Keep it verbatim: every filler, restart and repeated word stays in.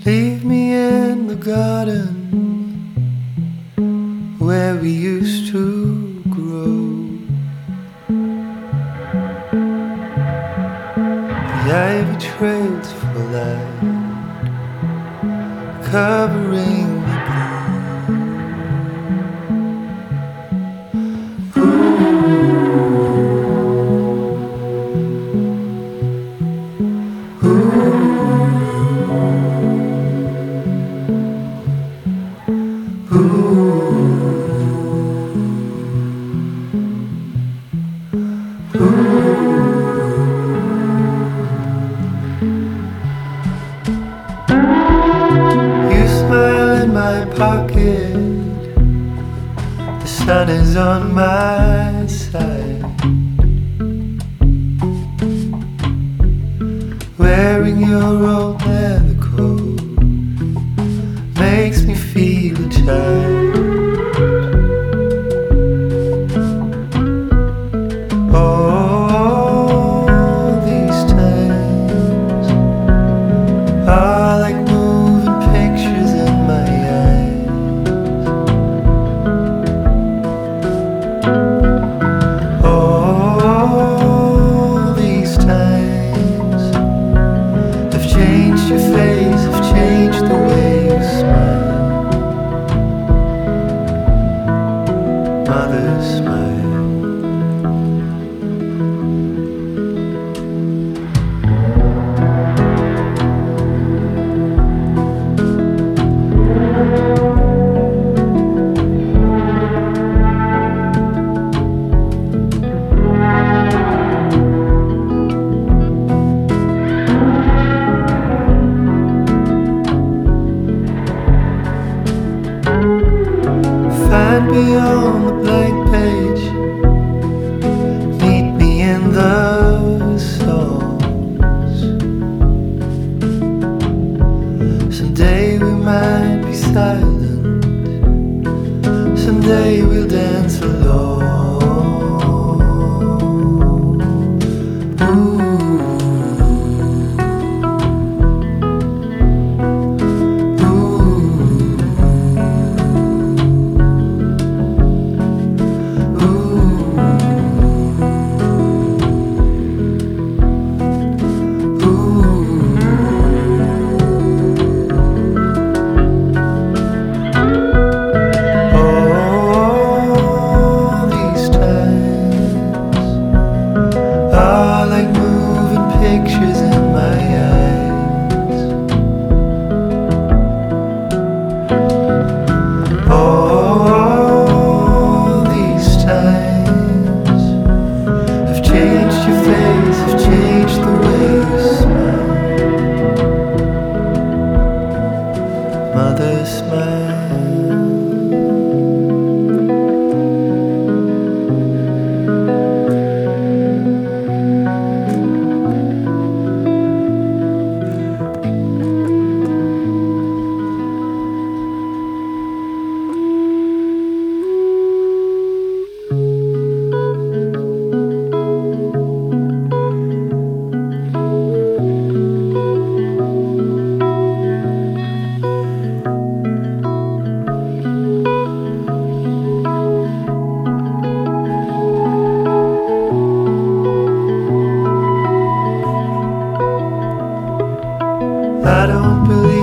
Leave me in the garden where we used to grow. The ivy trails for light, covering the pocket. The sun is on my side, wearing your old leather coat makes me feel a child. Oh, these times are like moving pictures in my eyes. Oh, these times have changed your face, have changed the way you smile. Mother, smile. Find me on the blank page, meet me in the songs. Someday we might be silent, someday we'll dance alone. Ooh. Pictures in my eyes. All these times have changed your face, have changed the way you smile. Mother, smile. I don't believe